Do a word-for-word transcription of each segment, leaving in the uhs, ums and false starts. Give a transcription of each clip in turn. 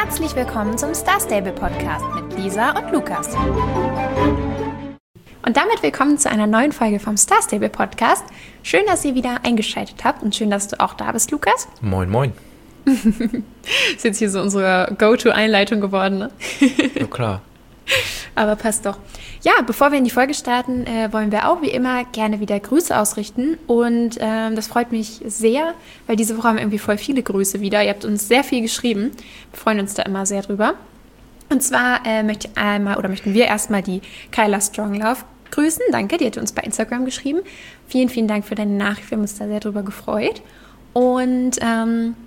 Herzlich willkommen zum Star Stable Podcast mit Lisa und Lukas. Und damit willkommen zu einer neuen Folge vom Star Stable Podcast. Schön, dass ihr wieder eingeschaltet habt und schön, dass du auch da bist, Lukas. Moin, moin. Ist jetzt hier so unsere Go-To-Einleitung geworden, ne? Ja, klar. Aber passt doch. Ja, bevor wir in die Folge starten, äh, wollen wir auch wie immer gerne wieder Grüße ausrichten. Und ähm, das freut mich sehr, weil diese Woche haben wir irgendwie voll viele Grüße wieder. Ihr habt uns sehr viel geschrieben. Wir freuen uns da immer sehr drüber. Und zwar äh, möchte ich einmal oder möchten wir erstmal die Kyla Stronglove grüßen. Danke, die hat uns bei Instagram geschrieben. Vielen, vielen Dank für deine Nachricht. Wir haben uns da sehr drüber gefreut. Und ähm,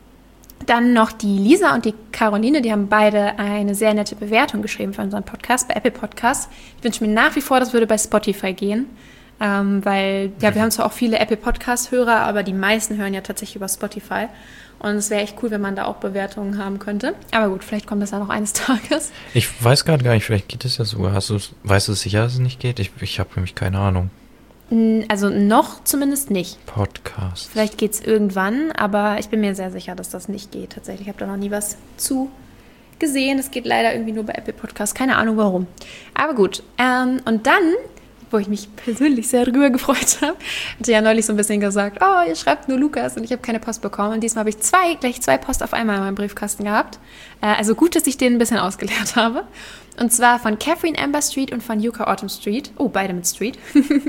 dann noch die Lisa und die Caroline, die haben beide eine sehr nette Bewertung geschrieben für unseren Podcast bei Apple Podcasts. Ich wünsche mir nach wie vor, das würde bei Spotify gehen, ähm, weil ja, wir haben zwar auch viele Apple Podcast-Hörer, aber die meisten hören ja tatsächlich über Spotify und es wäre echt cool, wenn man da auch Bewertungen haben könnte. Aber gut, vielleicht kommt das ja noch eines Tages. Ich weiß gerade gar nicht, vielleicht geht es ja sogar. Hast du, weißt du sicher, dass es nicht geht? Ich, ich habe nämlich keine Ahnung. Also noch zumindest nicht. Podcast. Vielleicht geht es irgendwann, aber ich bin mir sehr sicher, dass das nicht geht. Tatsächlich, ich habe da noch nie was zu gesehen. Es geht leider irgendwie nur bei Apple Podcasts. Keine Ahnung warum. Aber gut. Ähm, und dann, wo ich mich persönlich sehr darüber gefreut habe, hatte ja neulich so ein bisschen gesagt, oh, ihr schreibt nur Lukas und ich habe keine Post bekommen. Und diesmal habe ich zwei, gleich zwei Post auf einmal in meinem Briefkasten gehabt. Äh, also gut, dass ich den ein bisschen ausgeleert habe. Und zwar von Catherine Amber Street und von Yuka Autumn Street. Oh, beide mit Street.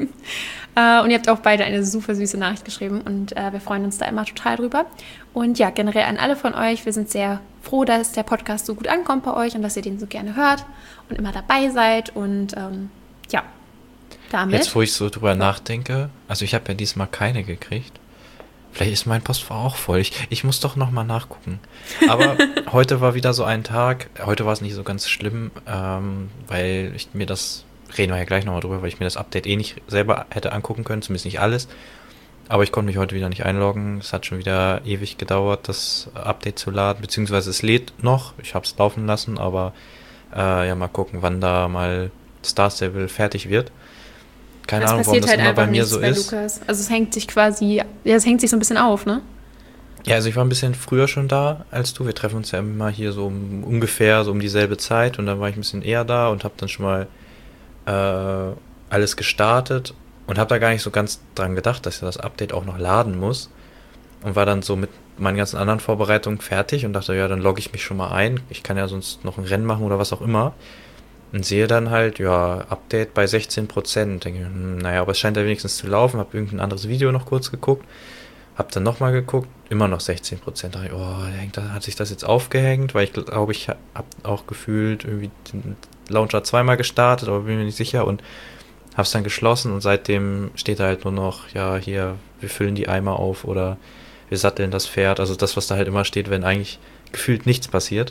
äh, und ihr habt auch beide eine super süße Nachricht geschrieben. Und äh, wir freuen uns da immer total drüber. Und ja, generell an alle von euch. Wir sind sehr froh, dass der Podcast so gut ankommt bei euch und dass ihr den so gerne hört und immer dabei seid. Und ähm, ja, damit. Jetzt, wo ich so drüber nachdenke, also ich habe ja diesmal keine gekriegt. Vielleicht ist mein Postfach auch voll. Ich, ich muss doch nochmal nachgucken. Aber heute war wieder so ein Tag. Heute war es nicht so ganz schlimm, ähm, weil ich mir das, reden wir ja gleich nochmal drüber, weil ich mir das Update eh nicht selber hätte angucken können, zumindest nicht alles. Aber ich konnte mich heute wieder nicht einloggen. Es hat schon wieder ewig gedauert, das Update zu laden, beziehungsweise es lädt noch. Ich habe es laufen lassen, aber äh, ja, mal gucken, wann da mal Star Stable fertig wird. Keine das Ahnung, warum das halt immer bei mir so bei ist. Lukas. Also es hängt sich quasi, ja, es hängt sich so ein bisschen auf, ne? Ja, also ich war ein bisschen früher schon da als du. Wir treffen uns ja immer hier so um, ungefähr so um dieselbe Zeit und dann war ich ein bisschen eher da und habe dann schon mal äh, alles gestartet und habe da gar nicht so ganz dran gedacht, dass ja das Update auch noch laden muss und war dann so mit meinen ganzen anderen Vorbereitungen fertig und dachte, ja, dann logge ich mich schon mal ein. Ich kann ja sonst noch ein Rennen machen oder was auch immer. Und sehe dann halt, ja, Update bei sechzehn Prozent. Denke, hm, naja, aber es scheint ja wenigstens zu laufen. Habe irgendein anderes Video noch kurz geguckt. Habe dann nochmal geguckt, immer noch sechzehn Prozent. Dachte ich, oh, hat sich das jetzt aufgehängt? Weil ich glaube, ich habe auch gefühlt irgendwie den Launcher zweimal gestartet, aber bin mir nicht sicher. Und habe es dann geschlossen und seitdem steht da halt nur noch, ja, hier, wir füllen die Eimer auf oder wir satteln das Pferd. Also das, was da halt immer steht, wenn eigentlich gefühlt nichts passiert.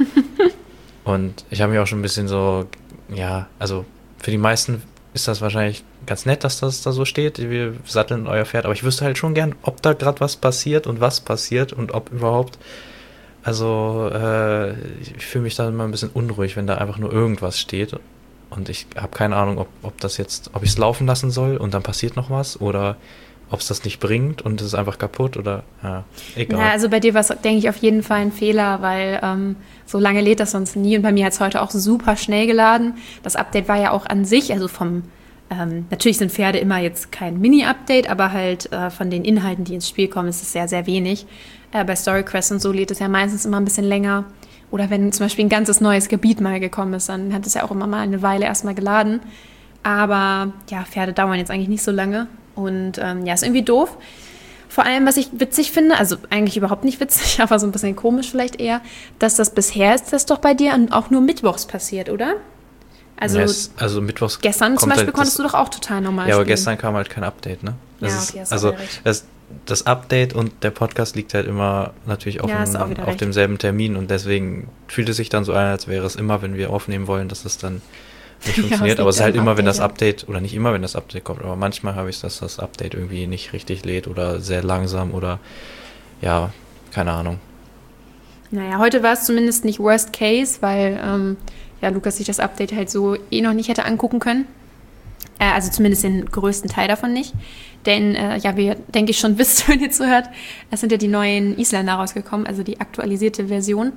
Und ich habe mich auch schon ein bisschen so, ja, also für die meisten ist das wahrscheinlich ganz nett, dass das da so steht, wir satteln euer Pferd, aber ich wüsste halt schon gern, ob da gerade was passiert und was passiert und ob überhaupt, also äh, ich fühle mich da immer ein bisschen unruhig, wenn da einfach nur irgendwas steht und ich habe keine Ahnung, ob, ob das jetzt, ob ich es laufen lassen soll und dann passiert noch was oder ob es das nicht bringt und es ist einfach kaputt oder, ja, egal. Ja, also bei dir war es, denke ich, auf jeden Fall ein Fehler, weil ähm, so lange lädt das sonst nie und bei mir hat es heute auch super schnell geladen. Das Update war ja auch an sich, also vom, ähm, natürlich sind Pferde immer jetzt kein Mini-Update, aber halt äh, von den Inhalten, die ins Spiel kommen, ist es sehr, sehr wenig. Äh, bei StoryQuest und so lädt es ja meistens immer ein bisschen länger. Oder wenn zum Beispiel ein ganzes neues Gebiet mal gekommen ist, dann hat es ja auch immer mal eine Weile erstmal geladen. Aber ja, Pferde dauern jetzt eigentlich nicht so lange. Und ähm, ja, ist irgendwie doof. Vor allem, was ich witzig finde, also eigentlich überhaupt nicht witzig, aber so ein bisschen komisch vielleicht eher, dass das bisher ist das doch bei dir auch nur mittwochs passiert, oder? Also, yes, also mittwochs gestern zum Beispiel halt konntest das, du doch auch total normal Ja, aber spielen. gestern kam halt kein Update, ne? Das ja, ist, okay, hast also du recht. das, das Update und der Podcast liegt halt immer natürlich auf, Ja, dem, auf recht. demselben Termin und deswegen fühlt es sich dann so an, als wäre es immer, wenn wir aufnehmen wollen, dass es dann nicht funktioniert, ja, aber es ist halt immer, Update, wenn das ja. Update, oder nicht immer, wenn das Update kommt, aber manchmal habe ich es, dass das Update irgendwie nicht richtig lädt oder sehr langsam oder ja, keine Ahnung. Naja, heute war es zumindest nicht Worst Case, weil ähm, ja, Lukas sich das Update halt so eh noch nicht hätte angucken können. Äh, also zumindest den größten Teil davon nicht. Denn, äh, ja, wie ihr, denke ich, schon wisst, wenn ihr zuhört, es sind ja die neuen Isländer rausgekommen, also die aktualisierte Version.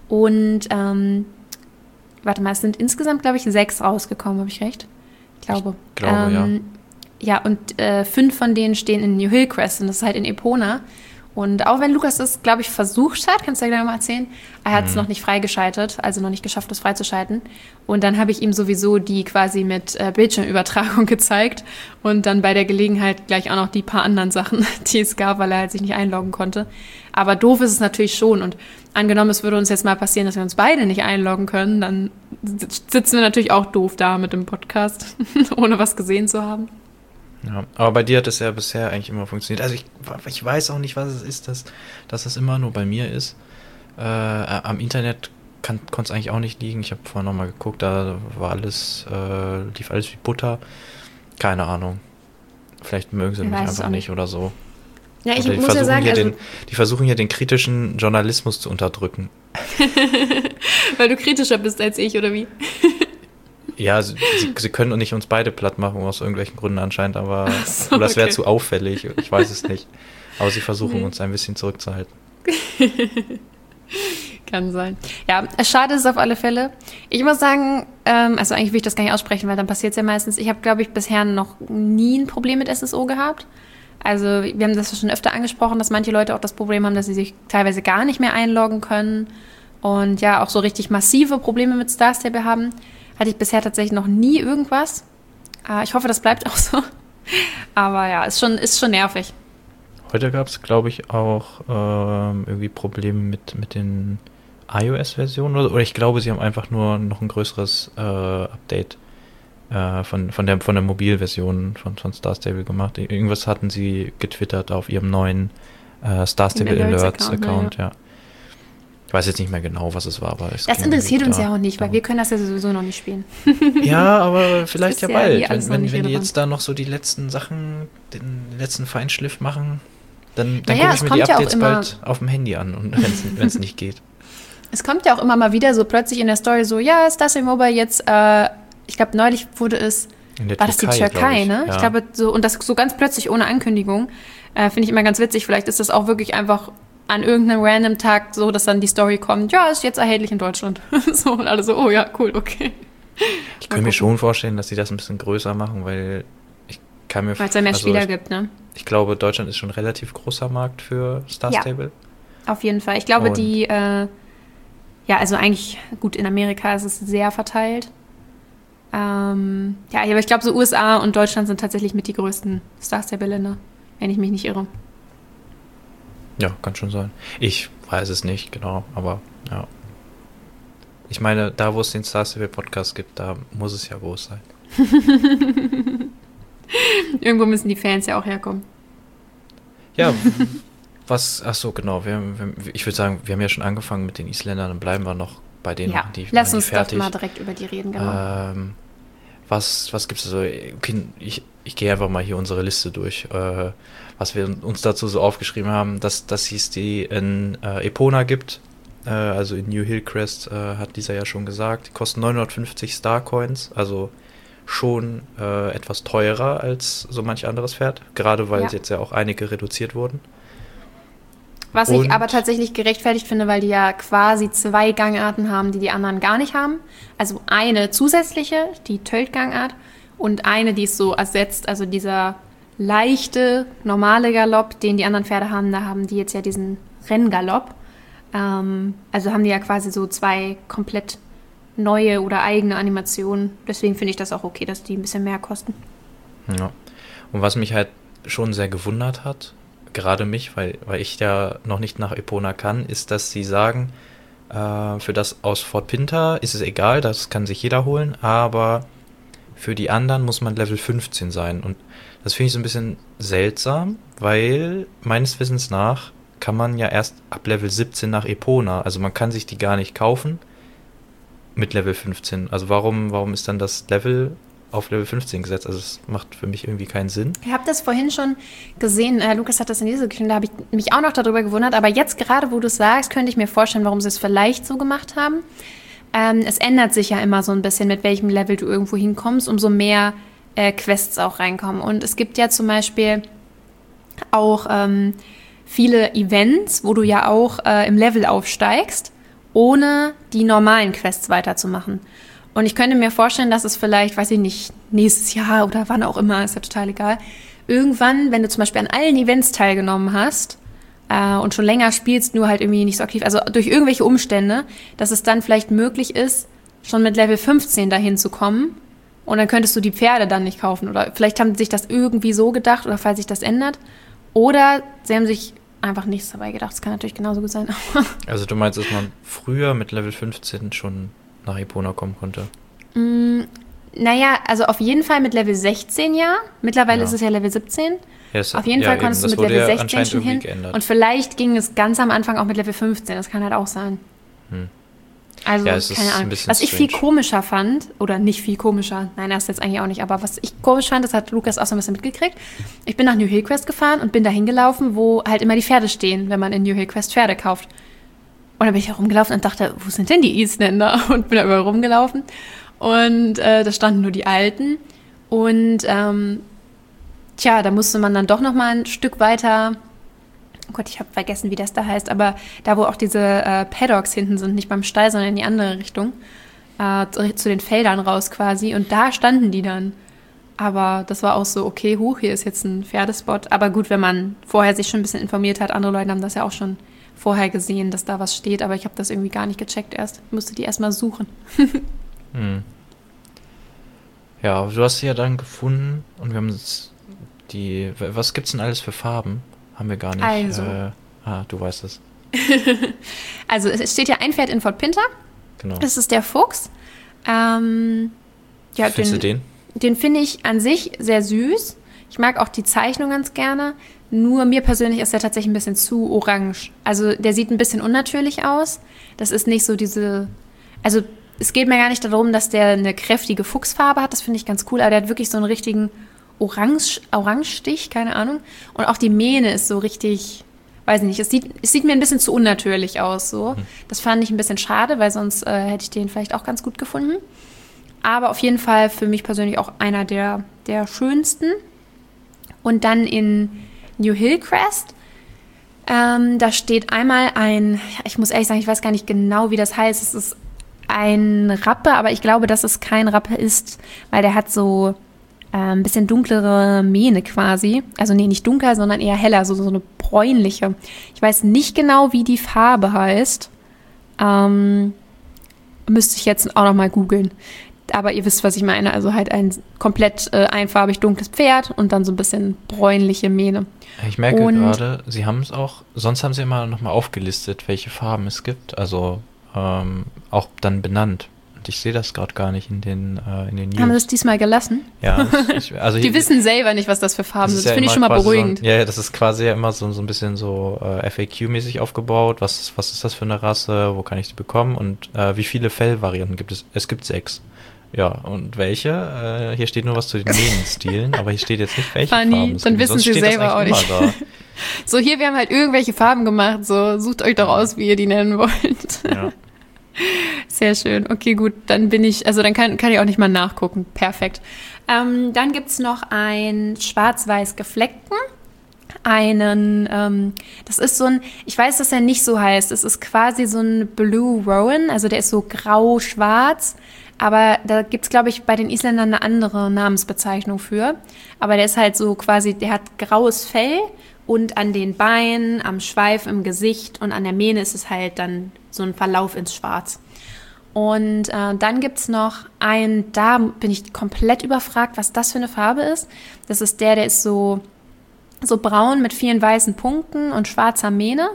Und, ähm, warte mal, es sind insgesamt, glaube ich, sechs rausgekommen, habe ich recht? Ich glaube. Ich glaube, ähm, ja. Ja, und äh, fünf von denen stehen in New Hillcrest und das ist halt in Epona. Und auch wenn Lukas das, glaube ich, versucht hat, kannst du ja gleich mal erzählen, er hat es mhm. noch nicht freigeschaltet, also noch nicht geschafft, das freizuschalten. Und dann habe ich ihm sowieso die quasi mit äh, Bildschirmübertragung gezeigt und dann bei der Gelegenheit gleich auch noch die paar anderen Sachen, die es gab, weil er halt sich nicht einloggen konnte. Aber doof ist es natürlich schon. Und angenommen, es würde uns jetzt mal passieren, dass wir uns beide nicht einloggen können, dann sitzen wir natürlich auch doof da mit dem Podcast, ohne was gesehen zu haben. Ja, aber bei dir hat es ja bisher eigentlich immer funktioniert. Also ich, ich weiß auch nicht, was es ist, dass, dass das immer nur bei mir ist. Äh, am Internet konnte es eigentlich auch nicht liegen. Ich habe vorhin nochmal geguckt, da war alles, äh, lief alles wie Butter. Keine Ahnung. Vielleicht mögen sie ich mich einfach nicht oder so. Ja, ich oder muss ja sagen, also den, die versuchen hier den kritischen Journalismus zu unterdrücken. Weil du kritischer bist als ich, oder wie? Ja, sie, sie können nicht uns beide platt machen, aus irgendwelchen Gründen anscheinend, aber so, oder das wäre okay. zu auffällig, ich weiß es nicht. Aber sie versuchen nee. uns ein bisschen zurückzuhalten. Kann sein. Ja, schade ist es auf alle Fälle. Ich muss sagen, ähm, also eigentlich will ich das gar nicht aussprechen, weil dann passiert es ja meistens. Ich habe, glaube ich, bisher noch nie ein Problem mit S S O gehabt. Also wir haben das schon öfter angesprochen, dass manche Leute auch das Problem haben, dass sie sich teilweise gar nicht mehr einloggen können und ja auch so richtig massive Probleme mit Star Stable haben. Hatte ich bisher tatsächlich noch nie irgendwas. Äh, ich hoffe, das bleibt auch so. Aber ja, ist schon, ist schon nervig. Heute gab es, glaube ich, auch ähm, irgendwie Probleme mit, mit den iOS-Versionen. Oder, oder ich glaube, sie haben einfach nur noch ein größeres äh, Update äh, von, von, der, von der Mobilversion von, von Star Stable gemacht. Irgendwas hatten sie getwittert auf ihrem neuen äh, Star Stable Alerts-Account. Ja. Ich weiß jetzt nicht mehr genau, was es war, aber es das interessiert uns da, ja auch nicht, weil ja. wir können das ja sowieso noch nicht spielen. Ja, aber vielleicht ja bald. Ja wenn wenn, wenn die jetzt da noch so die letzten Sachen, den letzten Feinschliff machen, dann, dann naja, gucke ich mir die Updates ja bald auf dem Handy an, wenn es nicht geht. Es kommt ja auch immer mal wieder so plötzlich in der Story so, ja, Star Stable Mobile jetzt, äh, ich glaube, neulich wurde es, in der war Türkei, das die Türkei, ich. ne? Ja. Ich glaube, so, und das so ganz plötzlich ohne Ankündigung, äh, finde ich immer ganz witzig. Vielleicht ist das auch wirklich einfach an irgendeinem random Tag so, dass dann die Story kommt, ja, ist jetzt erhältlich in Deutschland. So, und alle so, oh ja, cool, okay. Ich kann mir schon vorstellen, dass sie das ein bisschen größer machen, weil ich kann mir... Weil es ja mehr also Spieler ich, gibt, ne? Ich glaube, Deutschland ist schon ein relativ großer Markt für Star Stable. Ja, auf jeden Fall. Ich glaube, und die, äh, ja, also eigentlich, gut, in Amerika ist es sehr verteilt. Ähm, ja, aber ich glaube, so U S A und Deutschland sind tatsächlich mit die größten Star Stable-Länder, wenn ich mich nicht irre. Ja, kann schon sein. Ich weiß es nicht, genau, aber ja. Ich meine, da wo es den Star Stable Podcast gibt, da muss es ja groß sein. Irgendwo müssen die Fans ja auch herkommen. Ja, was, ach so, genau, wir, wir, ich würde sagen, wir haben ja schon angefangen mit den Isländern, dann bleiben wir noch bei denen, ja, die lass die uns fertig. doch mal direkt über die reden, genau. Ähm, was was gibt es so? Okay, ich, ich gehe einfach mal hier unsere Liste durch, äh, was wir uns dazu so aufgeschrieben haben, dass, dass es die in äh, Epona gibt, äh, also in New Hillcrest, äh, hat dieser ja schon gesagt, die kosten neunhundertfünfzig Starcoins, also schon äh, etwas teurer als so manch anderes Pferd, gerade weil ja. jetzt ja auch einige reduziert wurden. Was Und ich aber tatsächlich gerechtfertigt finde, weil die ja quasi zwei Gangarten haben, die die anderen gar nicht haben. Also eine zusätzliche, die Tölt-Gangart, und eine, die es so ersetzt, also dieser leichte, normale Galopp, den die anderen Pferde haben, da haben die jetzt ja diesen Renngalopp. Ähm, also haben die ja quasi so zwei komplett neue oder eigene Animationen. Deswegen finde ich das auch okay, dass die ein bisschen mehr kosten. Ja. Und was mich halt schon sehr gewundert hat, gerade mich, weil, weil ich ja noch nicht nach Epona kann, ist, dass sie sagen, äh, für das aus Fort Pinter ist es egal, das kann sich jeder holen, aber für die anderen muss man Level fünfzehn sein. Und das finde ich so ein bisschen seltsam, weil meines Wissens nach kann man ja erst ab Level siebzehn nach Epona, also man kann sich die gar nicht kaufen mit Level fünfzehn. Also warum, warum ist dann das Level auf Level fünfzehn gesetzt? Also es macht für mich irgendwie keinen Sinn. Ich habe das vorhin schon gesehen, äh, Lukas hat das in dieser Geschichte, da habe ich mich auch noch darüber gewundert, aber jetzt gerade, wo du es sagst, könnte ich mir vorstellen, warum sie es vielleicht so gemacht haben. Ähm, es ändert sich ja immer so ein bisschen, mit welchem Level du irgendwo hinkommst, umso mehr äh, Quests auch reinkommen. Und es gibt ja zum Beispiel auch ähm, viele Events, wo du ja auch äh, im Level aufsteigst. ohne die normalen Quests weiterzumachen. Und ich könnte mir vorstellen, dass es vielleicht, weiß ich nicht, nächstes Jahr oder wann auch immer, ist ja total egal, irgendwann, wenn du zum Beispiel an allen Events teilgenommen hast äh, und schon länger spielst, nur halt irgendwie nicht so aktiv, also durch irgendwelche Umstände, dass es dann vielleicht möglich ist, schon mit Level fünfzehn dahin zu kommen und dann könntest du die Pferde dann nicht kaufen. Oder vielleicht haben sie sich das irgendwie so gedacht oder falls sich das ändert. Oder sie haben sich einfach nichts dabei gedacht. Das kann natürlich genauso gut sein. Also du meinst, dass man früher mit Level fünfzehn schon nach Epona kommen konnte? Mm, naja, also auf jeden Fall mit Level sechzehn, ja. Mittlerweile Ja. ist es ja Level siebzehn. Ja, es- Auf jeden ja, Fall eben, konntest das du mit wurde Level ja sechzehn anscheinend schon hin. irgendwie geändert. Und vielleicht ging es ganz am Anfang auch mit Level fünfzehn. Das kann halt auch sein. Hm. Also, Ja, es ist keine ein Ahnung. bisschen Was ich viel strange. komischer fand, oder nicht viel komischer, nein, das ist jetzt eigentlich auch nicht, aber was ich komisch fand, das hat Lukas auch so ein bisschen mitgekriegt. Ich bin nach New Hillcrest gefahren und bin da hingelaufen, wo halt immer die Pferde stehen, wenn man in New Hillcrest Pferde kauft. Und dann bin ich da rumgelaufen und dachte, wo sind denn die Isländer? Und bin da überall rumgelaufen. Und äh, da standen nur die Alten. Und ähm, tja, da musste man dann doch noch mal ein Stück weiter. Oh Gott, ich habe vergessen, wie das da heißt, aber da, wo auch diese äh, Paddocks hinten sind, nicht beim Stall, sondern in die andere Richtung, äh, zu, zu den Feldern raus quasi. Und da standen die dann. Aber das war auch so, okay, huch, hier ist jetzt ein Pferdespot. Aber gut, wenn man vorher sich schon ein bisschen informiert hat, andere Leute haben das ja auch schon vorher gesehen, dass da was steht, aber ich habe das irgendwie gar nicht gecheckt erst. Ich musste die erstmal suchen. Hm. Ja, du hast sie ja dann gefunden und wir haben jetzt die. Was gibt's denn alles für Farben? Haben wir gar nicht. Also. Äh, ah, du weißt es. Also es steht ja ein Pferd in Fort Pinter. Genau. Das ist der Fuchs. Ähm, ja, Findest du den? Den finde ich an sich sehr süß. Ich mag auch die Zeichnung ganz gerne. Nur mir persönlich ist er tatsächlich ein bisschen zu orange. Also der sieht ein bisschen unnatürlich aus. Das ist nicht so diese... Also es geht mir gar nicht darum, dass der eine kräftige Fuchsfarbe hat. Das finde ich ganz cool. Aber der hat wirklich so einen richtigen Orange, Orangestich, keine Ahnung. Und auch die Mähne ist so richtig... Weiß nicht, es sieht, es sieht mir ein bisschen zu unnatürlich aus. So. Das fand ich ein bisschen schade, weil sonst äh, hätte ich den vielleicht auch ganz gut gefunden. Aber auf jeden Fall für mich persönlich auch einer der, der schönsten. Und dann in New Hillcrest, ähm, da steht einmal ein, ich muss ehrlich sagen, ich weiß gar nicht genau, wie das heißt. Es ist ein Rappe, aber ich glaube, dass es kein Rappe ist, weil der hat so äh, ein bisschen dunklere Mähne quasi. Also nee, nicht dunkel, sondern eher heller, so, so eine bräunliche. Ich weiß nicht genau, wie die Farbe heißt. Ähm, müsste ich jetzt auch noch mal googeln. Aber ihr wisst, was ich meine. Also halt ein komplett äh, einfarbig dunkles Pferd und dann so ein bisschen bräunliche Mähne. Ich merke Und- gerade, sie haben es auch, sonst haben sie immer nochmal aufgelistet, welche Farben es gibt. Also ähm, auch dann benannt. Und ich sehe das gerade gar nicht in den, äh, in den News. Haben wir das diesmal gelassen? Ja, ich, also Die hier- wissen selber nicht, was das für Farben das sind. Das ja finde ich immer schon mal quasi beruhigend. So ein, ja, ja, das ist quasi ja immer so, so ein bisschen so äh, F A Q-mäßig aufgebaut. Was, was ist das für eine Rasse? Wo kann ich die bekommen? Und äh, wie viele Fellvarianten gibt es? Es gibt sechs. Ja, und welche? Äh, hier steht nur was zu den Mähnenstilen, aber hier steht jetzt nicht, welche Funny, Farben es dann gibt. wissen Sonst sie steht das selber eigentlich auch immer nicht. So, hier, wir haben halt irgendwelche Farben gemacht. So, sucht euch doch aus, wie ihr die nennen wollt. Da. Ja. Sehr schön. Okay, gut. Dann bin ich, also dann kann, kann ich auch nicht mal nachgucken. Perfekt. Ähm, dann gibt's noch ein schwarz-weiß gefleckten. Einen, ähm, das ist so ein, ich weiß, dass er nicht so heißt. Es ist quasi so ein Blue Rowan. Also der ist so grau-schwarz. Aber da gibt's, glaube ich, bei den Isländern eine andere Namensbezeichnung für. Aber der ist halt so quasi, der hat graues Fell und an den Beinen, am Schweif, im Gesicht und an der Mähne ist es halt dann so ein Verlauf ins Schwarz. Und äh, dann gibt's noch einen, da bin ich komplett überfragt, was das für eine Farbe ist. Das ist der, der ist so, so braun mit vielen weißen Punkten und schwarzer Mähne.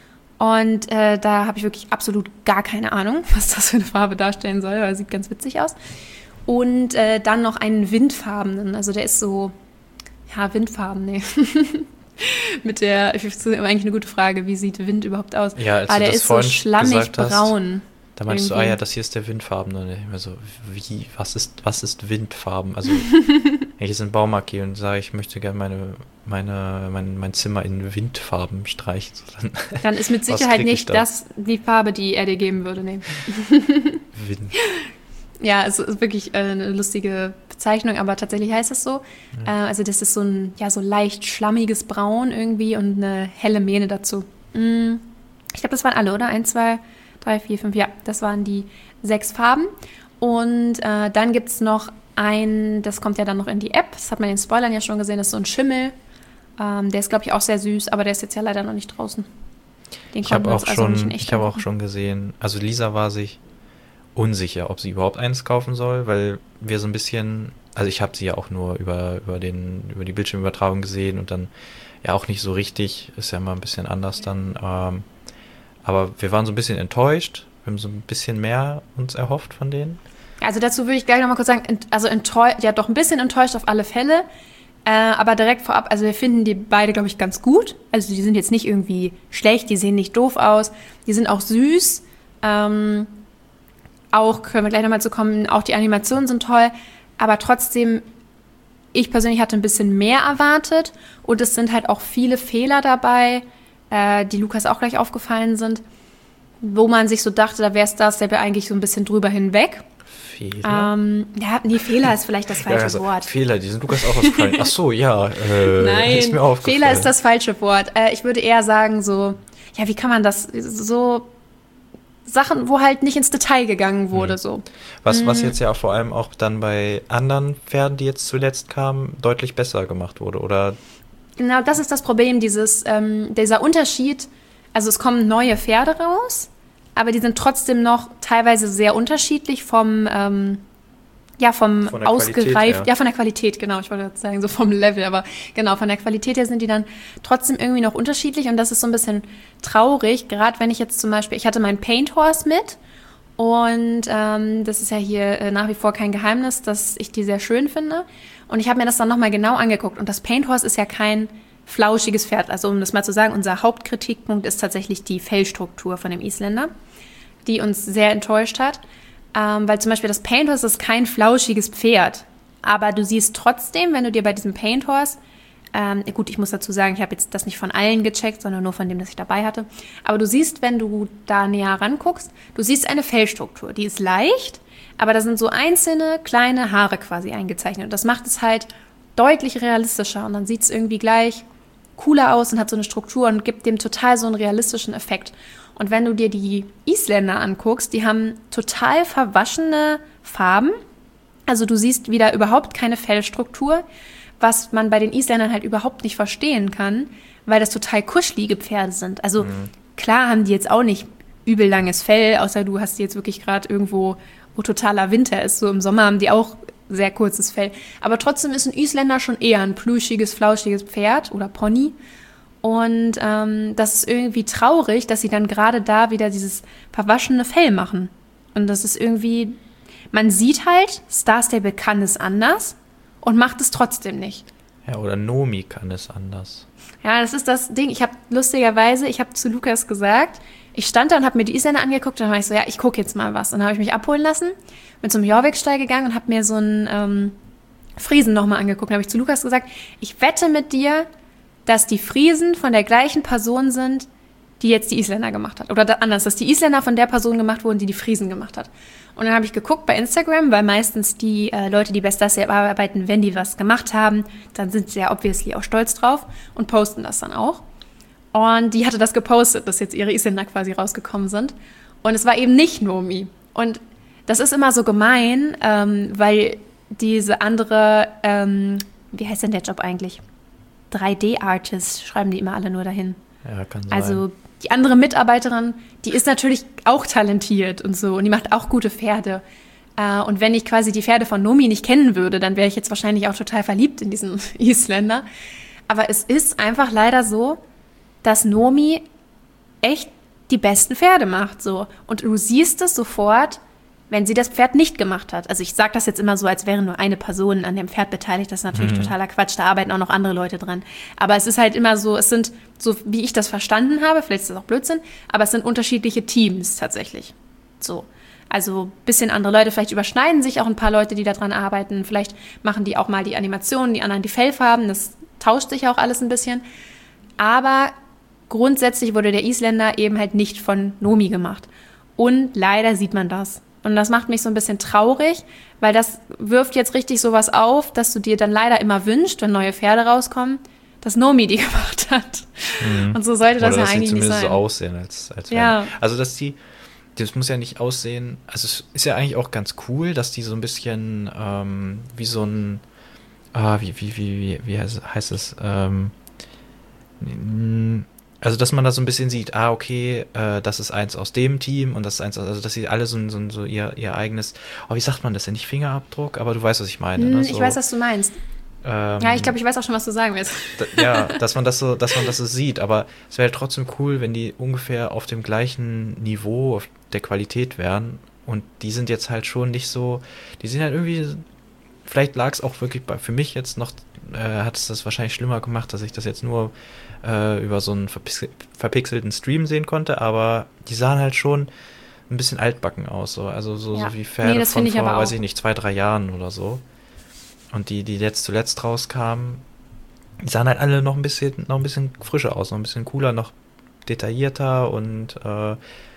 Und äh, da habe ich wirklich absolut gar keine Ahnung, was das für eine Farbe darstellen soll, weil er sieht ganz witzig aus. Und äh, dann noch einen windfarbenen, also der ist so, ja, windfarben, nee. Mit der, ich finde eigentlich eine gute Frage, wie sieht Wind überhaupt aus? Ja, als Aber du der das ist so vorhin schlammig gesagt hast, braun. Da meinst du, ah irgendwie. ja, das hier ist der Windfarben. Und ich mir so, wie, was ist, was ist Windfarben? Also, wenn ich jetzt in den Baumarkt gehe und sage, ich möchte gerne meine, meine, mein, mein Zimmer in Windfarben streichen, so, dann Dann ist mit Was Sicherheit krieg ich nicht da? das die Farbe, die er dir geben würde. Nee. Wind. Ja, es ist wirklich äh, eine lustige Bezeichnung, aber tatsächlich heißt es so. Äh, also das ist so ein, ja, so leicht schlammiges Braun irgendwie und eine helle Mähne dazu. Mm. Ich glaube, das waren alle, oder? Eins, zwei, drei, drei, vier, fünf, ja, das waren die sechs Farben. Und äh, dann gibt es noch ein, das kommt ja dann noch in die App, das hat man in den Spoilern ja schon gesehen, das ist so ein Schimmel. Ähm, der ist, glaube ich, auch sehr süß, aber der ist jetzt ja leider noch nicht draußen. Den Ich habe auch, also schon, ich hab auch schon gesehen, also Lisa war sich unsicher, ob sie überhaupt eins kaufen soll, weil wir so ein bisschen, also ich habe sie ja auch nur über, über, den, über die Bildschirmübertragung gesehen und dann ja auch nicht so richtig, ist ja mal ein bisschen anders dann. Ähm, aber wir waren so ein bisschen enttäuscht, wir haben so ein bisschen mehr uns erhofft von denen. Also dazu würde ich gleich nochmal kurz sagen, ent, also enttäuscht, ja doch ein bisschen enttäuscht auf alle Fälle, äh, aber direkt vorab, also wir finden die beide, glaube ich, ganz gut. Also die sind jetzt nicht irgendwie schlecht, die sehen nicht doof aus, die sind auch süß. Ähm, auch, können wir gleich nochmal zu kommen, auch die Animationen sind toll, aber trotzdem, ich persönlich hatte ein bisschen mehr erwartet und es sind halt auch viele Fehler dabei, äh, die Lukas auch gleich aufgefallen sind, wo man sich so dachte, da wäre es das, der wäre eigentlich so ein bisschen drüber hinweg. Fehler? Ähm, ja, nee, Fehler ist vielleicht das falsche ja, also, Wort. Fehler, die sind Lukas auch ausgefallen. Ach so, ja, äh, Nein, ist mir aufgefallen. Fehler ist das falsche Wort. Äh, ich würde eher sagen so, ja, wie kann man das, so Sachen, wo halt nicht ins Detail gegangen wurde, mhm. so. Was, mhm. was jetzt ja vor allem auch dann bei anderen Pferden, die jetzt zuletzt kamen, deutlich besser gemacht wurde, oder? Genau, das ist das Problem, dieses, ähm, dieser Unterschied, also es kommen neue Pferde raus, aber die sind trotzdem noch teilweise sehr unterschiedlich vom, ähm, ja, vom ausgereift, ja. ja, von der Qualität, genau, ich wollte jetzt sagen, so vom Level, aber genau, von der Qualität her sind die dann trotzdem irgendwie noch unterschiedlich und das ist so ein bisschen traurig, gerade wenn ich jetzt zum Beispiel, ich hatte meinen Paint Horse mit und ähm, das ist ja hier äh, nach wie vor kein Geheimnis, dass ich die sehr schön finde und ich habe mir das dann nochmal genau angeguckt und das Paint Horse ist ja kein flauschiges Pferd, also um das mal zu sagen, unser Hauptkritikpunkt ist tatsächlich die Fellstruktur von dem Isländer, die uns sehr enttäuscht hat. Ähm, weil zum Beispiel das Paint Horse ist kein flauschiges Pferd. Aber du siehst trotzdem, wenn du dir bei diesem Paint Horse, ähm, gut, ich muss dazu sagen, ich habe jetzt das nicht von allen gecheckt, sondern nur von dem, das ich dabei hatte. Aber du siehst, wenn du da näher ranguckst, du siehst eine Fellstruktur. Die ist leicht, aber da sind so einzelne kleine Haare quasi eingezeichnet. Und das macht es halt deutlich realistischer. Und dann sieht es irgendwie gleich cooler aus und hat so eine Struktur und gibt dem total so einen realistischen Effekt. Und wenn du dir die Isländer anguckst, die haben total verwaschene Farben. Also du siehst wieder überhaupt keine Fellstruktur, was man bei den Isländern halt überhaupt nicht verstehen kann, weil das total kuschelige Pferde sind. Also mhm. klar haben die jetzt auch nicht übel langes Fell, außer du hast die jetzt wirklich gerade irgendwo, wo totaler Winter ist. So im Sommer haben die auch sehr kurzes Fell. Aber trotzdem ist ein Isländer schon eher ein plüschiges, flauschiges Pferd oder Pony. Und ähm, das ist irgendwie traurig, dass sie dann gerade da wieder dieses verwaschene Fell machen. Und das ist irgendwie, man sieht halt, Star Stable kann es anders und macht es trotzdem nicht. Ja, oder Nomi kann es anders. Ja, das ist das Ding. Ich habe lustigerweise, ich habe zu Lukas gesagt, ich stand da und habe mir die Isländer angeguckt und dann war ich so, ja, ich gucke jetzt mal was. Und dann habe ich mich abholen lassen, bin zum Jorvik-Stall gegangen und habe mir so einen ähm, Friesen nochmal angeguckt. Dann habe ich zu Lukas gesagt, ich wette mit dir, dass die Friesen von der gleichen Person sind, die jetzt die Isländer gemacht hat. Oder da, anders, dass die Isländer von der Person gemacht wurden, die die Friesen gemacht hat. Und dann habe ich geguckt bei Instagram, weil meistens die äh, Leute, die bei Star Stable arbeiten, wenn die was gemacht haben, dann sind sie ja obviously auch stolz drauf und posten das dann auch. Und die hatte das gepostet, dass jetzt ihre Isländer quasi rausgekommen sind. Und es war eben nicht Nomi. Und das ist immer so gemein, ähm, weil diese andere, ähm, wie heißt denn der Job eigentlich? drei D-Artist, schreiben die immer alle nur dahin. Ja, kann sein. Also die andere Mitarbeiterin, die ist natürlich auch talentiert und so und die macht auch gute Pferde. Äh, und wenn ich quasi die Pferde von Nomi nicht kennen würde, dann wäre ich jetzt wahrscheinlich auch total verliebt in diesen Isländer. Aber es ist einfach leider so, dass Nomi echt die besten Pferde macht. So. Und du siehst es sofort, wenn sie das Pferd nicht gemacht hat. Also ich sage das jetzt immer so, als wäre nur eine Person an dem Pferd beteiligt. Das ist natürlich mhm. totaler Quatsch, da arbeiten auch noch andere Leute dran. Aber es ist halt immer so, es sind, so wie ich das verstanden habe, vielleicht ist das auch Blödsinn, aber es sind unterschiedliche Teams tatsächlich. So. Also ein bisschen andere Leute, vielleicht überschneiden sich auch ein paar Leute, die da dran arbeiten. Vielleicht machen die auch mal die Animationen, die anderen die Fellfarben. Das tauscht sich auch alles ein bisschen. Aber grundsätzlich wurde der Isländer eben halt nicht von Nomi gemacht. Und leider sieht man das. Und das macht mich so ein bisschen traurig, weil das wirft jetzt richtig sowas auf, dass du dir dann leider immer wünschst, wenn neue Pferde rauskommen, dass Nomi die gemacht hat. Mhm. Und so sollte das Oder ja eigentlich nicht sein. Oder dass sie zumindest so aussehen als, als ja. Also, dass die, das muss ja nicht aussehen, also es ist ja eigentlich auch ganz cool, dass die so ein bisschen ähm, wie so ein, ah, wie, wie, wie, wie, wie heißt, heißt es, ähm, also dass man da so ein bisschen sieht, ah, okay, äh, das ist eins aus dem Team und das ist eins, aus, also dass sie alle so, so, so ihr, ihr eigenes, oh, wie sagt man das denn, nicht Fingerabdruck, aber du weißt, was ich meine. Hm, Ne? ich so, weiß, was du meinst. ähm, Ja, ich glaube, ich weiß auch schon, was du sagen willst. d- ja, dass man das so, dass man das so sieht, aber es wäre trotzdem cool, wenn die ungefähr auf dem gleichen Niveau auf der Qualität wären und die sind jetzt halt schon nicht so, die sind halt irgendwie, vielleicht lag es auch wirklich bei, für mich jetzt noch, äh, hat es das wahrscheinlich schlimmer gemacht, dass ich das jetzt nur äh, über so einen verpix verpixelten Stream sehen konnte, aber die sahen halt schon ein bisschen altbacken aus, so, also so, Ja. so wie Nee, Pferde das von finde ich vor, aber weiß auch. ich nicht, zwei, drei Jahren oder so. Und die, die jetzt zuletzt rauskamen, die sahen halt alle noch ein bisschen, noch ein bisschen frischer aus, noch ein bisschen cooler, noch detaillierter und äh,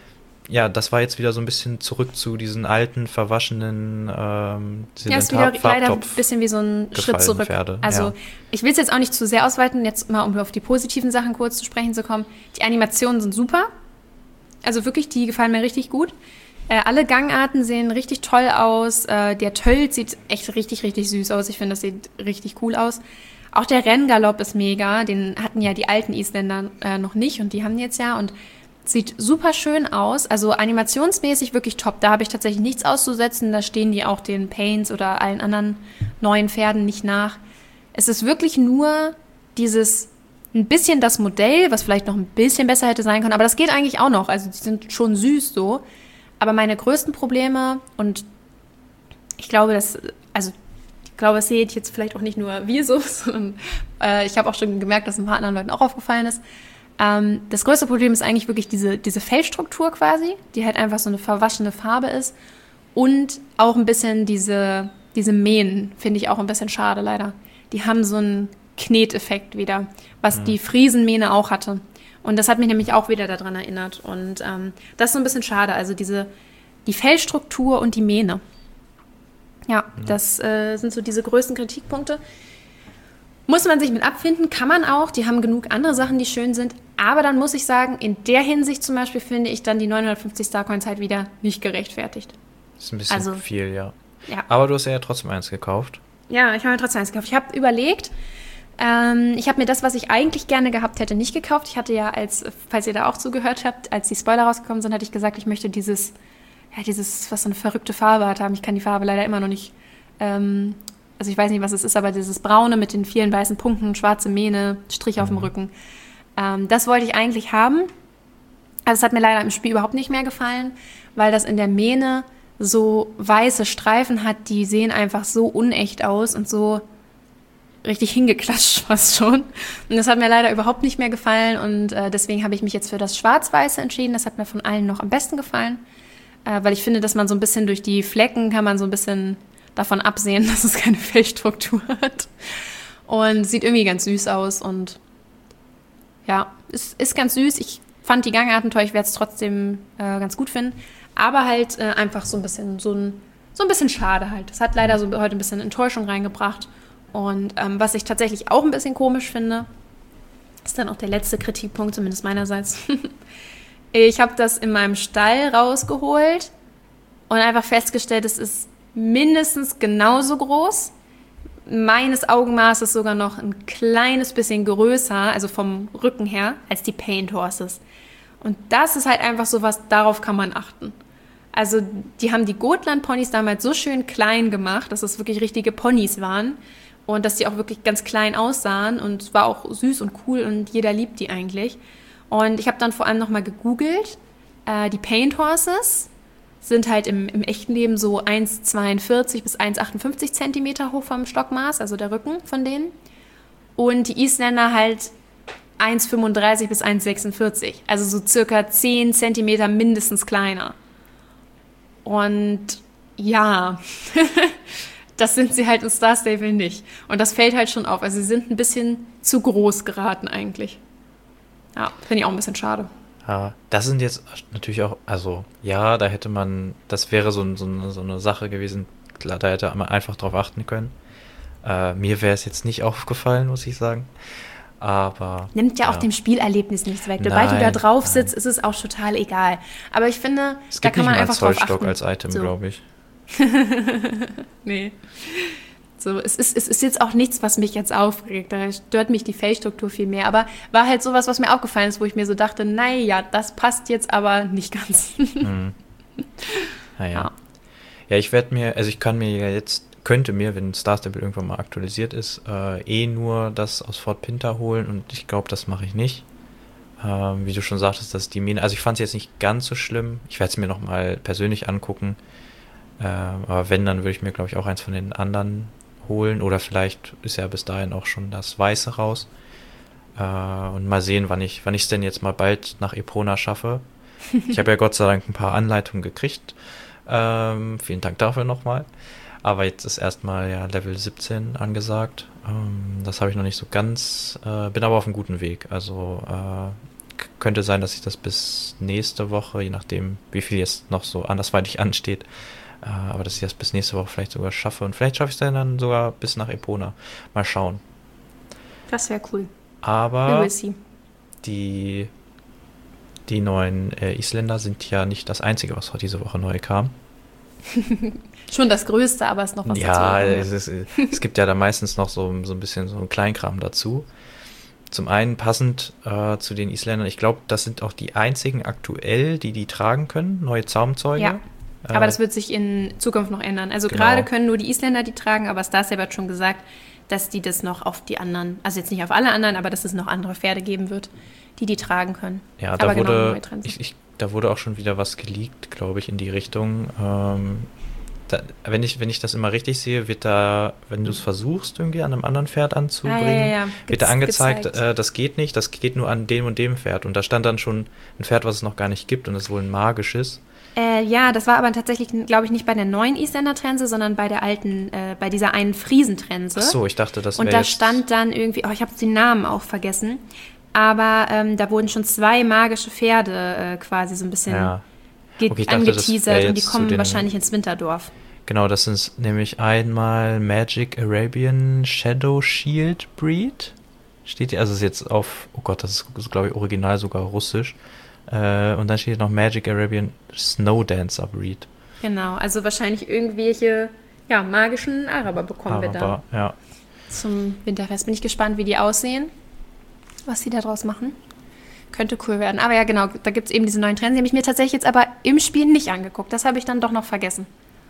ja, das war jetzt wieder so ein bisschen zurück zu diesen alten, verwaschenen ähm, Ja, ist wieder Sidentar- leider ein Farbtopf bisschen wie so ein Schritt gefallenen zurück. Pferde. Also Ja. ich will es jetzt auch nicht zu sehr ausweiten, jetzt mal um auf die positiven Sachen kurz zu sprechen zu kommen. Die Animationen sind super. Also wirklich, die gefallen mir richtig gut. Äh, alle Gangarten sehen richtig toll aus. Äh, der Tölt sieht echt richtig, richtig süß aus. Ich finde, das sieht richtig cool aus. Auch der Renngalopp ist mega. Den hatten ja die alten Isländer äh, noch nicht und die haben die jetzt ja und sieht super schön aus. Also animationsmäßig wirklich top. Da habe ich tatsächlich nichts auszusetzen. Da stehen die auch den Paints oder allen anderen neuen Pferden nicht nach. Es ist wirklich nur dieses ein bisschen das Modell, was vielleicht noch ein bisschen besser hätte sein können, aber das geht eigentlich auch noch. Also die sind schon süß so. Aber meine größten Probleme, und ich glaube, dass, also ich glaube, das seht jetzt vielleicht auch nicht nur wir so, sondern äh, ich habe auch schon gemerkt, dass es ein paar anderen Leuten auch aufgefallen ist. Ähm, das größte Problem ist eigentlich wirklich diese, diese Fellstruktur quasi, die halt einfach so eine verwaschene Farbe ist. Und auch ein bisschen diese, diese Mähen, finde ich auch ein bisschen schade leider. Die haben so einen Kneteffekt wieder, was Mhm. die Friesenmähne auch hatte. Und das hat mich nämlich auch wieder daran erinnert. Und ähm, das ist so ein bisschen schade. Also diese, die Fellstruktur und die Mähne. Ja, das äh, sind so diese größten Kritikpunkte. Muss man sich mit abfinden, kann man auch. Die haben genug andere Sachen, die schön sind. Aber dann muss ich sagen, in der Hinsicht zum Beispiel finde ich dann die neunhundertfünfzig Starcoins halt wieder nicht gerechtfertigt. Das ist ein bisschen Also, viel, ja. Ja, Aber du hast ja trotzdem eins gekauft. ja, ich habe mir trotzdem eins gekauft. Ich habe überlegt, ähm, ich habe mir das, was ich eigentlich gerne gehabt hätte, nicht gekauft. Ich hatte ja, als, falls ihr da auch zugehört habt, als die Spoiler rausgekommen sind, hatte ich gesagt, ich möchte dieses, ja, dieses, was so eine verrückte Farbe hat haben. Ich kann die Farbe leider immer noch nicht, ähm, also ich weiß nicht, was es ist, aber dieses Braune mit den vielen weißen Punkten, schwarze Mähne, Strich auf dem Mhm. Rücken. Ähm, das wollte ich eigentlich haben. Also es hat mir leider im Spiel überhaupt nicht mehr gefallen, weil das in der Mähne so weiße Streifen hat, die sehen einfach so unecht aus und so richtig hingeklatscht fast schon. Und das hat mir leider überhaupt nicht mehr gefallen und äh, deswegen habe ich mich jetzt für das Schwarz-Weiße entschieden. Das hat mir von allen noch am besten gefallen, äh, weil ich finde, dass man so ein bisschen durch die Flecken kann man so ein bisschen davon absehen, dass es keine Fellstruktur hat. Und sieht irgendwie ganz süß aus und ja, ist, ist ganz süß. Ich fand die Gangarten toll, ich werde es trotzdem äh, ganz gut finden. Aber halt äh, einfach so ein bisschen, so ein, so ein bisschen schade halt. Das hat leider so heute ein bisschen Enttäuschung reingebracht. Und ähm, was ich tatsächlich auch ein bisschen komisch finde, ist dann auch der letzte Kritikpunkt, zumindest meinerseits. Ich habe das in meinem Stall rausgeholt und einfach festgestellt, es ist mindestens genauso groß. Meines Augenmaßes sogar noch ein kleines bisschen größer, also vom Rücken her, als die Paint Horses. Und das ist halt einfach so was, darauf kann man achten. Also die haben die Gotland-Ponys damals so schön klein gemacht, dass es wirklich richtige Ponys waren und dass die auch wirklich ganz klein aussahen und es war auch süß und cool und jeder liebt die eigentlich. Und ich habe dann vor allem nochmal gegoogelt, äh, die Paint Horses sind halt im, im echten Leben so eins Komma zweiundvierzig bis eins Komma achtundfünfzig Zentimeter hoch vom Stockmaß, also der Rücken von denen. Und die Isländer halt eins Komma fünfunddreißig bis eins Komma sechsundvierzig, also so circa zehn Zentimeter mindestens kleiner. Und ja, das sind sie halt in Star Stable nicht. Und das fällt halt schon auf. Also sie sind ein bisschen zu groß geraten eigentlich. Ja, finde ich auch ein bisschen schade. Ja, das sind jetzt natürlich auch, also ja, da hätte man, das wäre so, so, eine, so eine Sache gewesen, klar, da hätte man einfach drauf achten können. Äh, mir wäre es jetzt nicht aufgefallen, muss ich sagen. Aber nimmt ja, ja auch dem Spielerlebnis nichts weg. Sobald nein, du da drauf sitzt, nein. ist es auch total egal. Aber ich finde, es da gibt kann man nicht einfach mal drauf achten. als Item, so. glaube ich. Nee. So, es ist, es ist jetzt auch nichts, was mich jetzt aufregt. Da stört mich die Fellstruktur viel mehr. Aber war halt sowas, was mir aufgefallen ist, wo ich mir so dachte, naja, das passt jetzt aber nicht ganz. Hm. Naja. Ja. ja, ich werde mir, also ich kann mir ja jetzt, könnte mir, wenn Star Stable irgendwann mal aktualisiert ist, äh, eh nur das aus Fort Pinter holen und ich glaube, das mache ich nicht. Ähm, wie du schon sagtest, dass die Mine, also ich fand es jetzt nicht ganz so schlimm. Ich werde es mir nochmal persönlich angucken. Äh, aber wenn, dann würde ich mir, glaube ich, auch eins von den anderen holen oder vielleicht ist ja bis dahin auch schon das Weiße raus. Äh, und mal sehen, wann ich wann ich es denn jetzt mal bald nach Epona schaffe. Ich habe ja Gott sei Dank ein paar Anleitungen gekriegt. Ähm, vielen Dank dafür nochmal. Aber jetzt ist erstmal ja Level siebzehn angesagt. Ähm, das habe ich noch nicht so ganz, äh, bin aber auf einem guten Weg. Also äh, k- könnte sein, dass ich das bis nächste Woche, je nachdem, wie viel jetzt noch so andersweitig ansteht, äh, aber dass ich das bis nächste Woche vielleicht sogar schaffe. Und vielleicht schaffe ich es dann, dann sogar bis nach Epona. Mal schauen. Das wäre cool. Aber die, die neuen äh, Isländer sind ja nicht das Einzige, was diese Woche neu kam. Schon das Größte, aber es ist noch was ja, dazu. Es, ist, es gibt ja da meistens noch so, so ein bisschen so ein Kleinkram dazu. Zum einen passend äh, zu den Isländern, ich glaube, das sind auch die einzigen aktuell, die die tragen können, neue Zaumzeuge. Ja, äh, aber das wird sich in Zukunft noch ändern. Also genau. Gerade können nur die Isländer die tragen, aber Star Stable hat schon gesagt, dass die das noch auf die anderen, also jetzt nicht auf alle anderen, aber dass es noch andere Pferde geben wird, die die tragen können. Ja, da, genau wurde, ich, ich, da wurde auch schon wieder was geleakt, glaube ich, in die Richtung. Ähm, da, wenn, ich, wenn ich das immer richtig sehe, wird da, wenn du es versuchst, irgendwie an einem anderen Pferd anzubringen, ah, ja, ja, ja. wird da angezeigt, äh, das geht nicht, das geht nur an dem und dem Pferd. Und da stand dann schon ein Pferd, was es noch gar nicht gibt und das ist wohl ein magisches. Äh, ja, das war aber tatsächlich, glaube ich, nicht bei der neuen Isländer-Trense, sondern bei der alten, äh, bei dieser einen Friesentrense. Ach so, ich dachte, das wäre Und da jetzt stand dann irgendwie, oh, ich habe den Namen auch vergessen, aber ähm, da wurden schon zwei magische Pferde äh, quasi so ein bisschen ja. ge- okay, dachte, angeteasert und die kommen den, wahrscheinlich ins Winterdorf. Genau, das sind nämlich einmal Magic Arabian Shadow Shield Breed. Steht hier, also ist jetzt auf, oh Gott, das ist, glaube ich, original sogar russisch. Äh, und dann steht noch Magic Arabian Snow Dancer Breed. Genau, also wahrscheinlich irgendwelche ja, magischen Araber bekommen Araber, wir da. Ja. Zum Winterfest. Bin ich gespannt, wie die aussehen, was sie da draus machen. Könnte cool werden. Aber ja, genau, da gibt es eben diese neuen Trends. Die habe ich mir tatsächlich jetzt aber im Spiel nicht angeguckt. Das habe ich dann doch noch vergessen.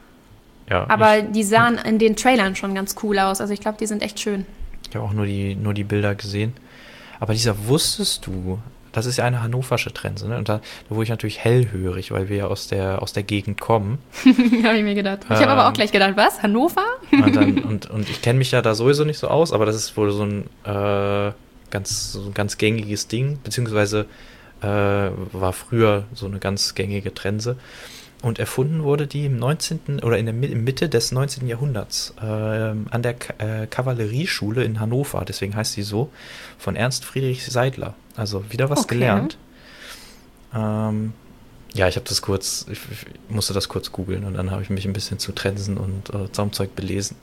Ja, aber ich, die sahen in den Trailern schon ganz cool aus. Also ich glaube, die sind echt schön. Ich habe auch nur die, nur die Bilder gesehen. Aber dieser, wusstest du, das ist ja eine hannoversche Trense, ne? Und da, da wurde ich natürlich hellhörig, weil wir ja aus der, aus der Gegend kommen. habe ich mir gedacht. Ich habe ähm, aber auch gleich gedacht, was? Hannover? und, dann, und, und ich kenne mich ja da sowieso nicht so aus, aber das ist wohl so ein äh, ganz, so ein ganz gängiges Ding, beziehungsweise äh, war früher so eine ganz gängige Trense. Und erfunden wurde die im neunzehnten oder in der Mitte des neunzehnten Jahrhunderts äh, an der K- äh, Kavallerieschule in Hannover, deswegen heißt sie so, von Ernst Friedrich Seidler. Also wieder was okay. gelernt. Ähm, ja, ich habe das kurz, ich, ich musste das kurz googeln und dann habe ich mich ein bisschen zu Trensen und äh, Zaumzeug belesen.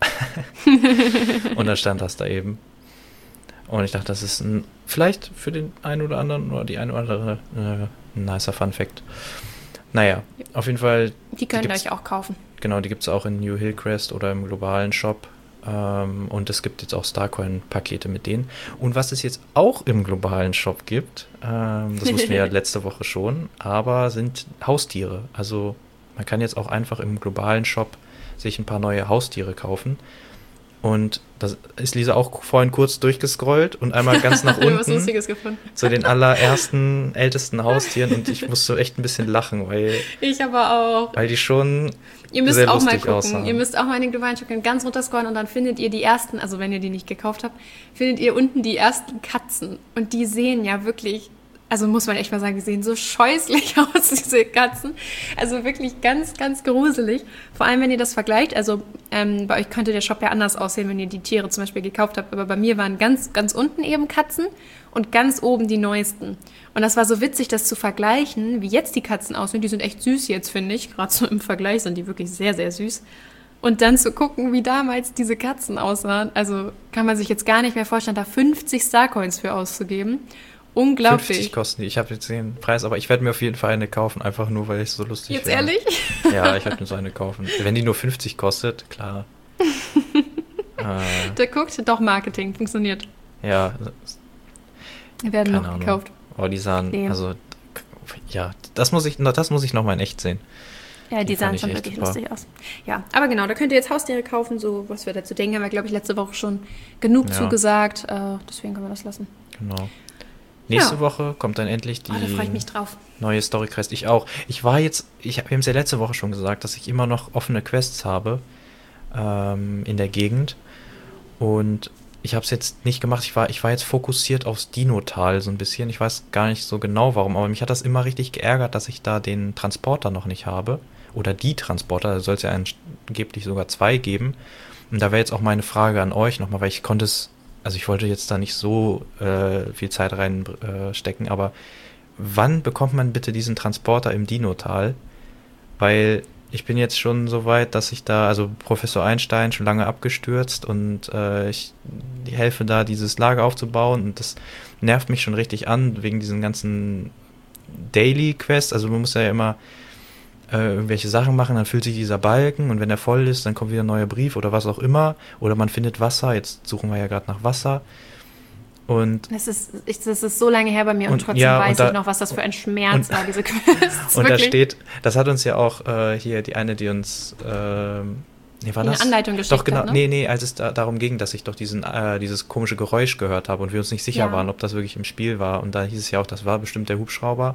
Und dann stand das da eben. Und ich dachte, das ist ein, vielleicht für den einen oder anderen oder die eine oder andere äh, ein nicer Fun-Fact. Naja, auf jeden Fall. Die könnt ihr euch auch kaufen. Genau, die gibt es auch in New Hillcrest oder im globalen Shop. Ähm, und es gibt jetzt auch Starcoin-Pakete mit denen. Und was es jetzt auch im globalen Shop gibt, ähm, das wussten wir ja letzte Woche schon, aber sind Haustiere. Also man kann jetzt auch einfach im globalen Shop sich ein paar neue Haustiere kaufen. Und das ist Lisa auch vorhin kurz durchgescrollt und einmal ganz nach unten was Lustiges gefunden. zu den allerersten, ältesten Haustieren und ich musste echt ein bisschen lachen, weil ich aber auch. Weil die schon Ihr müsst sehr auch mal lustig gucken. aussahen. Ihr müsst auch mal in den globalen Shop ganz runter scrollen und dann findet ihr die ersten, also wenn ihr die nicht gekauft habt, findet ihr unten die ersten Katzen und die sehen ja wirklich, also muss man echt mal sagen, die sehen so scheußlich aus, diese Katzen. Also wirklich ganz, ganz gruselig. Vor allem, wenn ihr das vergleicht. Also ähm, bei euch könnte der Shop ja anders aussehen, wenn ihr die Tiere zum Beispiel gekauft habt. Aber bei mir waren ganz, ganz unten eben Katzen und ganz oben die neuesten. Und das war so witzig, das zu vergleichen, wie jetzt die Katzen aussehen. Die sind echt süß jetzt, finde ich. Gerade so im Vergleich sind die wirklich sehr, sehr süß. Und dann zu gucken, wie damals diese Katzen aussahen. Also kann man sich jetzt gar nicht mehr vorstellen, da fünfzig Starcoins für auszugeben. Unglaublich. fünfzig kosten die. Ich habe jetzt den Preis, aber ich werde mir auf jeden Fall eine kaufen, einfach nur, weil ich es so lustig Jetzt finde. ehrlich? Ja, ich werde mir so eine kaufen. Wenn die nur fünfzig kostet, klar. äh, Der guckt, doch Marketing, funktioniert. Ja. Die werden keine noch Ahnung. gekauft. Oh, die sahen, Nee. also, ja, das muss ich, das muss ich noch mal in echt sehen. Ja, die, Die sahen fand ich schon echt wirklich super. lustig aus. Ja, aber genau, da könnt ihr jetzt Haustiere kaufen, so was wir dazu denken, haben wir, glaube ich, letzte Woche schon genug Ja. zugesagt. Äh, deswegen können wir das lassen. Genau. Nächste Ja. Woche kommt dann endlich die Oh, da freue ich mich drauf. neue Story-Quest. Ich auch. Ich war jetzt, ich, wir haben es ja letzte Woche schon gesagt, dass ich immer noch offene Quests habe ähm, in der Gegend. Und ich habe es jetzt nicht gemacht. Ich war, ich war jetzt fokussiert aufs Dino-Tal so ein bisschen. Ich weiß gar nicht so genau warum, aber mich hat das immer richtig geärgert, dass ich da den Transporter noch nicht habe. Oder die Transporter. Da soll es ja angeblich sogar zwei geben. Und da wäre jetzt auch meine Frage an euch nochmal, weil ich konnte es, also ich wollte jetzt da nicht so äh, viel Zeit reinstecken, äh, stecken, aber wann bekommt man bitte diesen Transporter im Dino-Tal? Weil ich bin jetzt schon so weit, dass ich da, also Professor Einstein schon lange abgestürzt und äh, ich die helfe da, dieses Lager aufzubauen und das nervt mich schon richtig an, wegen diesen ganzen Daily-Quests. Also man muss ja immer äh, irgendwelche Sachen machen, dann füllt sich dieser Balken und wenn er voll ist, dann kommt wieder ein neuer Brief oder was auch immer. Oder man findet Wasser, jetzt suchen wir ja gerade nach Wasser. Und, Das ist, ich, das ist so lange her bei mir und, Und- trotzdem ja, weiß und da- ich noch, was das für ein Schmerz und- war, diese Quests. und da wirklich. steht, das hat uns ja auch äh, hier die eine, die uns ähm, nee, war Eine das? Anleitung geschickt Doch, genau, hat, ne? nee, nee, als es da, darum ging, dass ich doch diesen, äh, dieses komische Geräusch gehört habe und wir uns nicht sicher Ja. waren, ob das wirklich im Spiel war. Und da hieß es ja auch, das war bestimmt der Hubschrauber.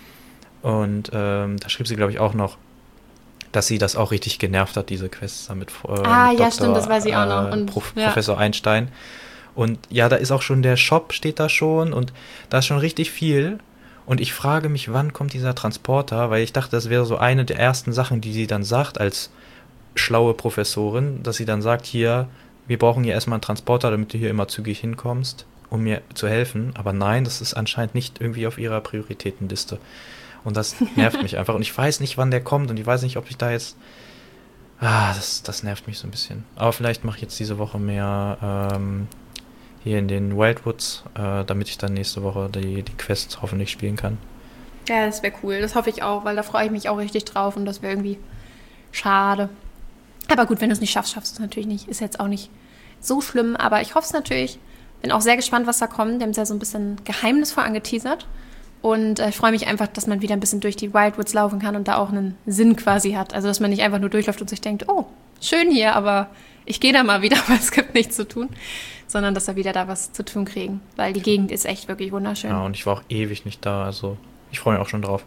Und ähm, da schrieb sie, glaube ich, auch noch, dass sie das auch richtig genervt hat, diese Quests damit. Äh, Ah, mit ja, stimmt, das weiß ich auch noch. äh, Und, Prof, ja. Professor Einstein. Und ja, da ist auch schon der Shop, steht da schon und da ist schon richtig viel. Und ich frage mich, wann kommt dieser Transporter? Weil ich dachte, das wäre so eine der ersten Sachen, die sie dann sagt als schlaue Professorin, dass sie dann sagt, hier, wir brauchen hier erstmal einen Transporter, damit du hier immer zügig hinkommst, um mir zu helfen. Aber nein, das ist anscheinend nicht irgendwie auf ihrer Prioritätenliste. Und das nervt mich einfach. Und ich weiß nicht, wann der kommt und ich weiß nicht, ob ich da jetzt... Ah, das, das nervt mich so ein bisschen. Aber vielleicht mache ich jetzt diese Woche mehr ähm, hier in den Wildwoods, äh, damit ich dann nächste Woche die, die Quests hoffentlich spielen kann. Ja, das wäre cool. Das hoffe ich auch, weil da freue ich mich auch richtig drauf und das wäre irgendwie schade. Aber gut, wenn du es nicht schaffst, schaffst du es natürlich nicht. Ist jetzt auch nicht so schlimm, aber ich hoffe es natürlich. Bin auch sehr gespannt, was da kommt. Die haben es ja so ein bisschen geheimnisvoll angeteasert. Und äh, ich freue mich einfach, dass man wieder ein bisschen durch die Wildwoods laufen kann und da auch einen Sinn quasi hat. Also, dass man nicht einfach nur durchläuft und sich denkt, oh, schön hier, aber ich gehe da mal wieder, weil es gibt nichts zu tun. Sondern, dass wir wieder da was zu tun kriegen. Weil die Gegend ist echt wirklich wunderschön. Ja, und ich war auch ewig nicht da, also ich freue mich auch schon drauf.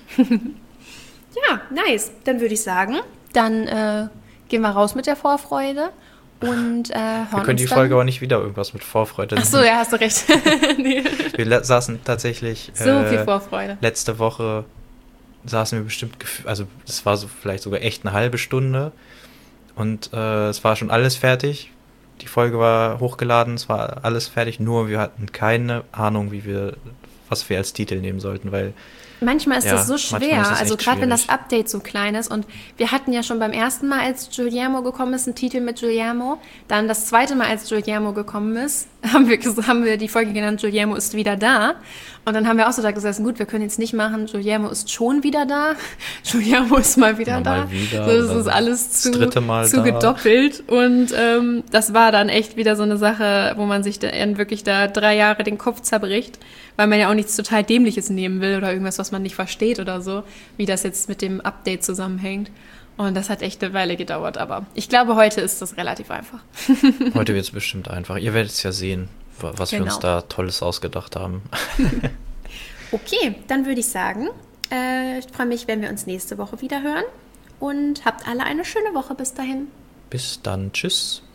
Ja, nice. Dann würde ich sagen, dann äh, gehen wir raus mit der Vorfreude und äh, hören Wir können uns die dann. Folge aber nicht wieder irgendwas mit Vorfreude Ach so, ja, hast du recht. Nee. Wir la- saßen tatsächlich So äh, viel Vorfreude. letzte Woche saßen wir bestimmt, gef- also es war so vielleicht sogar echt eine halbe Stunde und äh, es war schon alles fertig. Die Folge war hochgeladen, es war alles fertig, nur wir hatten keine Ahnung, wie wir, was wir als Titel nehmen sollten, weil Manchmal ist Ja, das so manchmal schwer, ist das also echt gerade wenn das schwierig. Update so klein ist und wir hatten ja schon beim ersten Mal, als Guillermo gekommen ist, einen Titel mit Guillermo, dann das zweite Mal, als Guillermo gekommen ist, haben wir, ges- haben wir die Folge genannt, Guillermo ist wieder da und dann haben wir auch so da gesessen, gut, wir können jetzt nicht machen, Guillermo ist schon wieder da, Guillermo ist mal wieder Ja, da, mal wieder so, das oder ist alles das zu, dritte Mal zu da. gedoppelt und ähm, das war dann echt wieder so eine Sache, wo man sich dann wirklich da drei Jahre den Kopf zerbricht, weil man ja auch nichts total Dämliches nehmen will oder irgendwas, was man nicht versteht oder so, wie das jetzt mit dem Update zusammenhängt. Und das hat echt eine Weile gedauert, aber ich glaube, heute ist das relativ einfach. heute wird es bestimmt einfach. Ihr werdet es ja sehen, wa- was wir uns Genau. da Tolles ausgedacht haben. Okay, dann würde ich sagen, äh, ich freue mich, wenn wir uns nächste Woche wieder hören und habt alle eine schöne Woche bis dahin. Bis dann, tschüss.